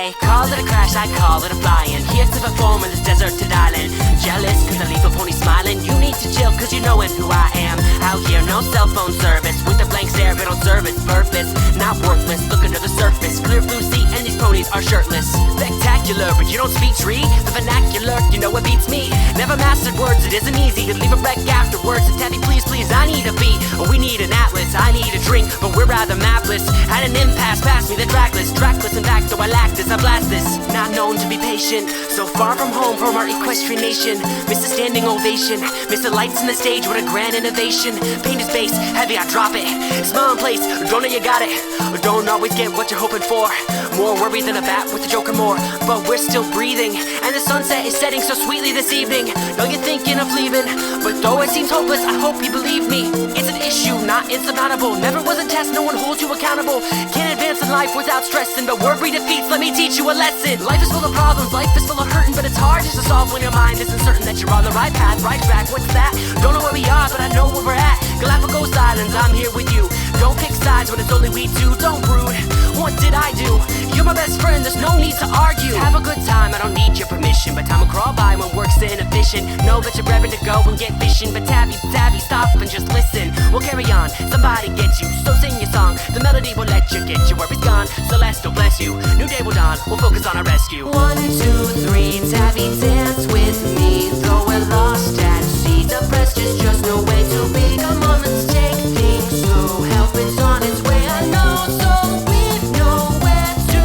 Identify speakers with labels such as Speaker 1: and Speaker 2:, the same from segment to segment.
Speaker 1: I call it a crash, I call it a flying. Here to perform in this deserted island. Jealous cause I leave a pony smiling. You need to chill cause you know who I am. Out here no cell phone service. With the blank stare but don't serve its purpose. Not worthless, look under the surface. Clear blue sea and these ponies are shirtless. Spectacular but you don't speak tree. The vernacular, you know what beats me. Never mastered words, it isn't easy to leave a wreck afterwards. So Tabby please, I need a beat. We need an atlas, I need a drink, but we're rather mapless. At an impasse, pass me the trackless. Trackless in fact, though I lack this, I blast this. Not known to be patient, so far from home from our equestrian nation. Miss a standing ovation, miss the lights on the stage, what a grand innovation. Paint is bass, heavy I drop it. Smile in place, don't know you got it. Don't always get what you're hoping for. More worried than a bat with a joker more. But we're still breathing, and the sunset is setting so sweetly this evening. Know you're thinking of leaving, but though it seems hopeless, I hope you believe me. It's an issue, not insurmountable. Never was a test, no one holds you accountable. Can't advance in life without stressing, but word defeats, let me teach you a lesson. Life is full of problems, life is full of hurting, but it's hard just to solve when your mind isn't certain that you're on the right path, right track. What's that? Don't know where we are, but I know where we're at. Galapagos Islands, I'm here with you. Don't pick sides when it's only we two. Don't brood. What did I do? You're my best friend, there's no need to argue. Have a good time, I don't need your permission, but time will crawl by when work's inefficient. Know that you're ready to go and get fishing, but Tabby, stop and just listen. We'll carry on, somebody gets you, so sing your song. The melody will let you get you where it's gone. Celeste will bless you, new day will dawn, we'll focus on our rescue. 1, 2, 3, Tabby dance with me. Though we're lost at sea, depressed is just no way to be. Come on, let's take things slow. Help is on its way, I know, so we know where to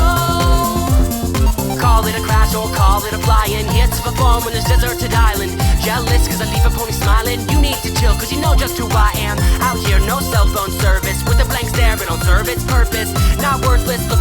Speaker 1: go. Call it a crash or call it a flying. Here to perform on this deserted island. Jealous cause I leave a pony smiling. You need to chill cause you know just who I am. Out here no cell phone service. With a blank stare but don't serve its purpose. Not worthless.